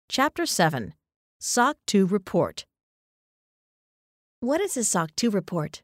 Chapter 7, SOC 2 Report. What is a SOC 2 report?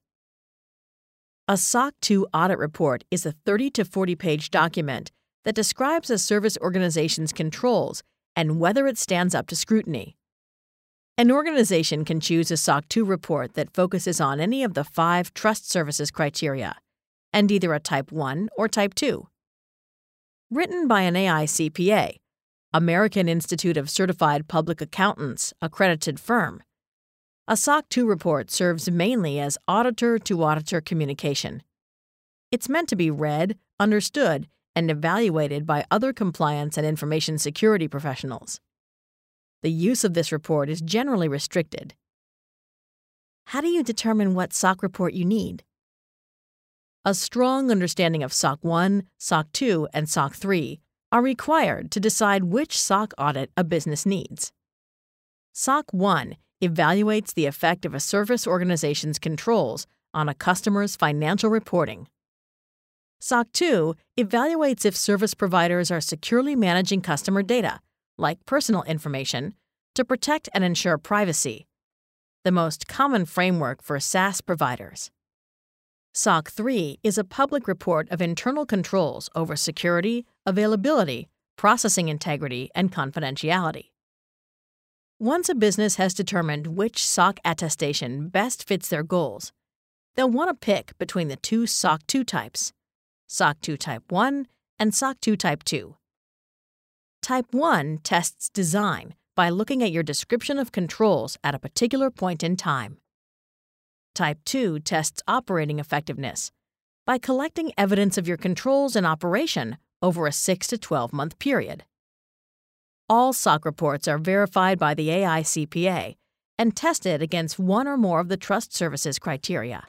A SOC 2 audit report is a 30 to 40-page document that describes a service organization's controls and whether it stands up to scrutiny. An organization can choose a SOC 2 report that focuses on any of the 5 trust services criteria, and either a Type 1 or Type 2. Written by an AICPA, American Institute of Certified Public Accountants, accredited firm, a SOC 2 report serves mainly as auditor-to-auditor communication. It's meant to be read, understood, and evaluated by other compliance and information security professionals. The use of this report is generally restricted. How do you determine what SOC report you need? A strong understanding of SOC 1, SOC 2, and SOC 3 are required to decide which SOC audit a business needs. SOC 1 evaluates the effect of a service organization's controls on a customer's financial reporting. SOC 2 evaluates if service providers are securely managing customer data, like personal information, to protect and ensure privacy, the most common framework for SaaS providers. SOC 3 is a public report of internal controls over security, availability, processing integrity, and confidentiality. Once a business has determined which SOC attestation best fits their goals, they'll want to pick between the 2 SOC 2 types, SOC 2 Type 1 and SOC 2 Type 2. Type 1 tests design by looking at your description of controls at a particular point in time. Type 2 tests operating effectiveness by collecting evidence of your controls in operation over a 6 to 12-month period. All SOC reports are verified by the AICPA and tested against one or more of the trust services criteria.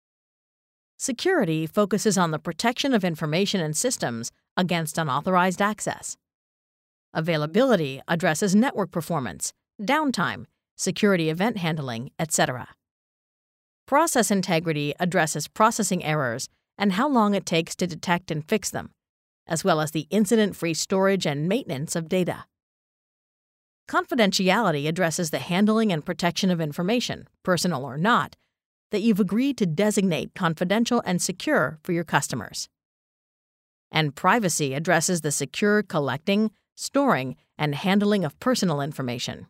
Security focuses on the protection of information and systems against unauthorized access. Availability addresses network performance, downtime, security event handling, etc. Process integrity addresses processing errors and how long it takes to detect and fix them, as well as the incident-free storage and maintenance of data. Confidentiality addresses the handling and protection of information, personal or not, that you've agreed to designate confidential and secure for your customers. And privacy addresses the secure collecting, storing, and handling of personal information.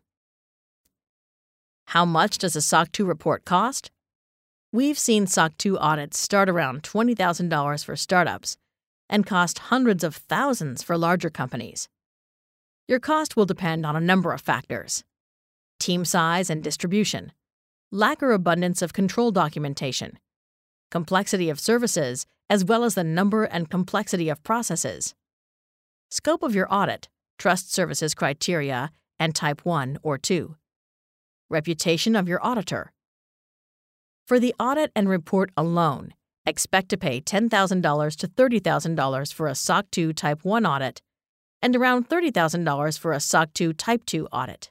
How much does a SOC 2 report cost? We've seen SOC 2 audits start around $20,000 for startups and cost hundreds of thousands for larger companies. Your cost will depend on a number of factors: team size and distribution, lack or abundance of control documentation, complexity of services, as well as the number and complexity of processes, scope of your audit, trust services criteria, and Type 1 or 2, reputation of your auditor. For the audit and report alone, expect to pay $10,000 to $30,000 for a SOC 2 Type 1 audit and around $30,000 for a SOC 2 Type 2 audit.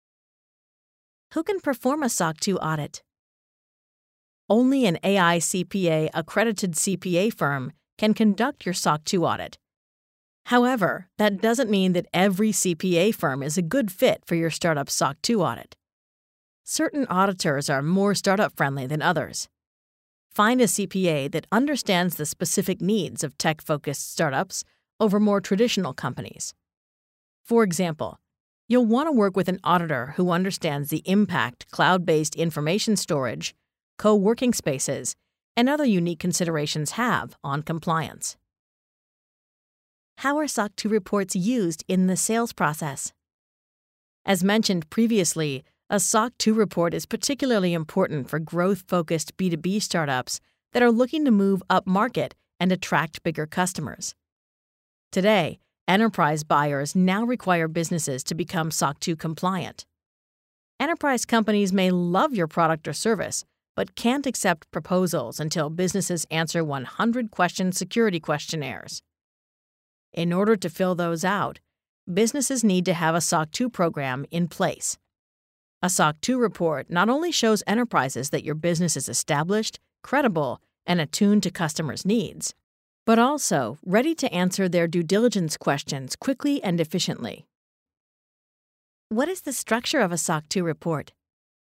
Who can perform a SOC 2 audit? Only an AICPA accredited CPA firm can conduct your SOC 2 audit. However, that doesn't mean that every CPA firm is a good fit for your startup SOC 2 audit. Certain auditors are more startup-friendly than others. Find a CPA that understands the specific needs of tech-focused startups over more traditional companies. For example, you'll want to work with an auditor who understands the impact cloud-based information storage, co-working spaces, and other unique considerations have on compliance. How are SOC 2 reports used in the sales process? As mentioned previously, a SOC 2 report is particularly important for growth-focused B2B startups that are looking to move up market and attract bigger customers. Today, enterprise buyers now require businesses to become SOC 2 compliant. Enterprise companies may love your product or service, but can't accept proposals until businesses answer 100-question security questionnaires. In order to fill those out, businesses need to have a SOC 2 program in place. A SOC 2 report not only shows enterprises that your business is established, credible, and attuned to customers' needs, but also ready to answer their due diligence questions quickly and efficiently. What is the structure of a SOC 2 report?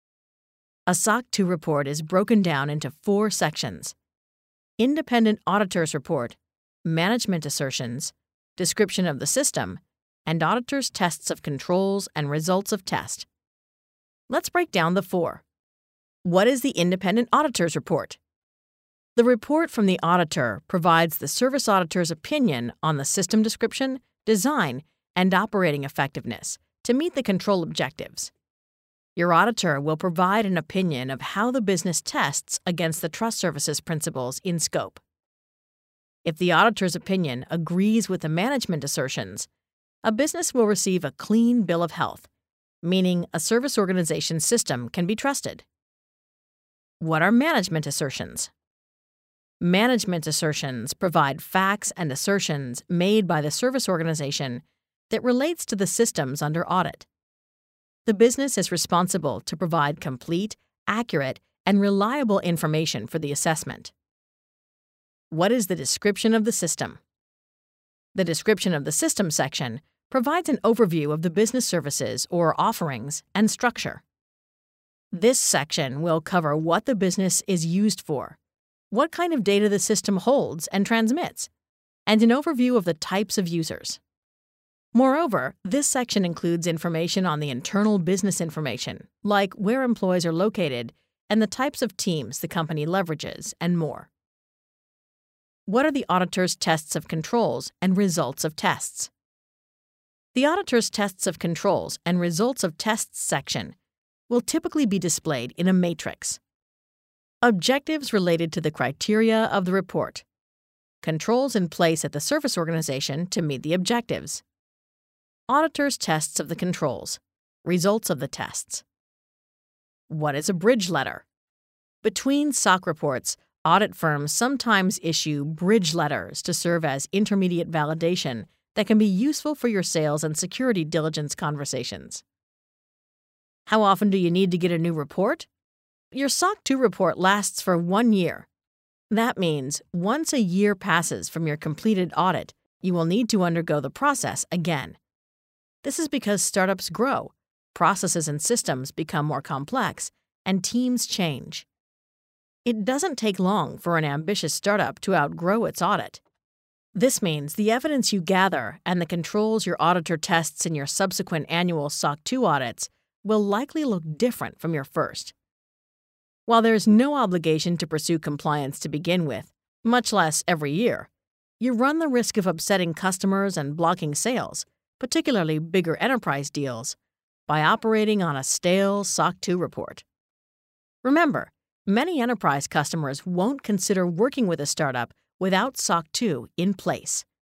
A SOC 2 report is broken down into 4 sections: Independent Auditor's Report, Management Assertions, Description of the System, and Auditor's Tests of Controls and Results of Test. Let's break down the 4. What is the Independent Auditor's Report? The report from the auditor provides the service auditor's opinion on the system description, design, and operating effectiveness to meet the control objectives. Your auditor will provide an opinion of how the business tests against the trust services principles in scope. If the auditor's opinion agrees with the management assertions, a business will receive a clean bill of health, meaning a service organization system can be trusted. What are management assertions? Management assertions provide facts and assertions made by the service organization that relates to the systems under audit. The business is responsible to provide complete, accurate, and reliable information for the assessment. What is the description of the system? The description of the system section provides an overview of the business services or offerings and structure. This section will cover what the business is used for, what kind of data the system holds and transmits, and an overview of the types of users. Moreover, this section includes information on the internal business information, like where employees are located and the types of teams the company leverages, and more. What are the auditor's tests of controls and results of tests? The auditor's tests of controls and results of tests section will typically be displayed in a matrix. Objectives related to the criteria of the report. Controls in place at the service organization to meet the objectives. Auditor's tests of the controls. Results of the tests. What is a bridge letter? Between SOC reports, audit firms sometimes issue bridge letters to serve as intermediate validation that can be useful for your sales and security diligence conversations. How often do you need to get a new report? Your SOC 2 report lasts for 1 year. That means once a year passes from your completed audit, you will need to undergo the process again. This is because startups grow, processes and systems become more complex, and teams change. It doesn't take long for an ambitious startup to outgrow its audit. This means the evidence you gather and the controls your auditor tests in your subsequent annual SOC 2 audits will likely look different from your first. While there is no obligation to pursue compliance to begin with, much less every year, you run the risk of upsetting customers and blocking sales, particularly bigger enterprise deals, by operating on a stale SOC 2 report. Remember, many enterprise customers won't consider working with a startup without SOC 2 in place.